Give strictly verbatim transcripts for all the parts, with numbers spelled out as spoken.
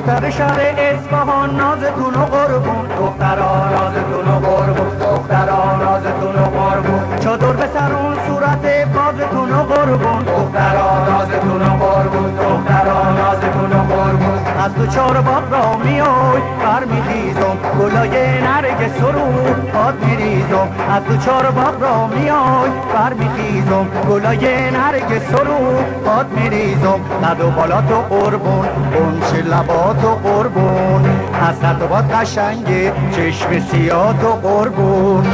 دختر شهر اصفهان نازتون و قربون، دختران نازتون و قربون، دختران نازتون و قربون، چادر به سرون صورت بازتون و قربون، دختران نازتون و قربون، دختران نازتون و قربون. از دو چار باغ را میای بر میخیزم، گلای نرگ سرو باد میریزم. از دو چار باغ را میای بر میخیزم، گلای نرگ سرو باد میریزم. قد و بالات و قربون، اون لبات و قربون، حسرت و باد قشنگه چشم سیات و قربون.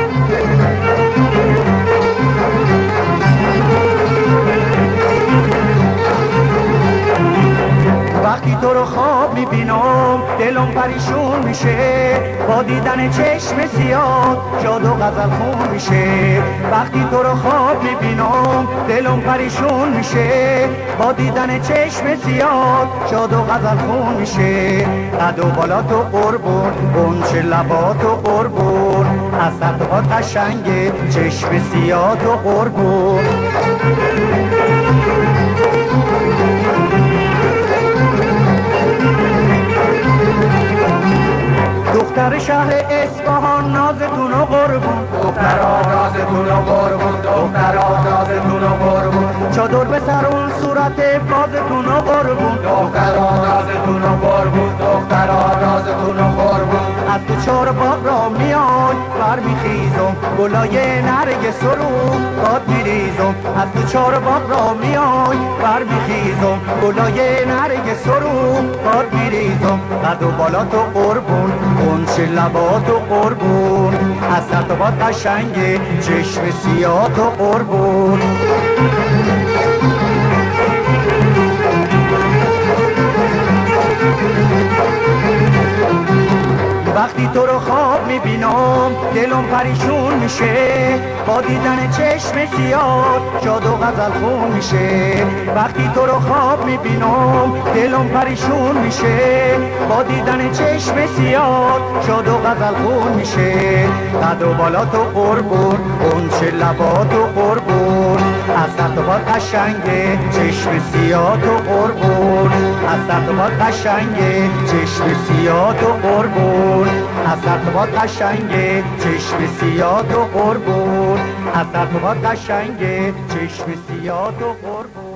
وقتی تو رو خواب میبینم دلم پریشون میشه، با دیدن چشم سیاه شاد و غزل خون میشه. وقتی تو رو خواب میبینم دلم پریشون میشه، با دیدن چشم سیاه شاد و غزل خون میشه. قد و بالات و قربون، غنچه لبات و قربون، حسرت و باد قشنگه چشم سیاه و قربون. دختر شهر اصفهان نازتون و قربون، دختران نازتون و قربون، دختران نازتون و قربون، چادر به سرون صورت بازتون و قربون، دختران نازتون و قربون، دختران نازتون و قربون. از تو چار باغ را میای بر میخیزم، گلای نرگ سرو باد میریزم. از تو چار باغ را میای بر میخیزم، گلای نرگ سرو باد میریزم. قد و بالات و قربون، غنچه لبات و قربون، حسرت و باد قشنگه چشم سیات و قربون. وقتی تو رو خواب میبینم دلم پریشون میشه، با دیدن چشم سیاه شاد و غزل خون میشه. وقتی تو رو خواب میبینم دلم پریشون میشه، با دیدن چشم سیاه شاد و غزل خون میشه. قد و بالات و قربون، غنچه لبات و قربون، حسرت و باد قشنگه چشم سیاه و قربون، حسرت و باد قشنگه چشم سیاه و قربون، حسرت و باد قشنگه چشم سیاه و قربون، حسرت و باد قشنگه چشم سیاه و قربون.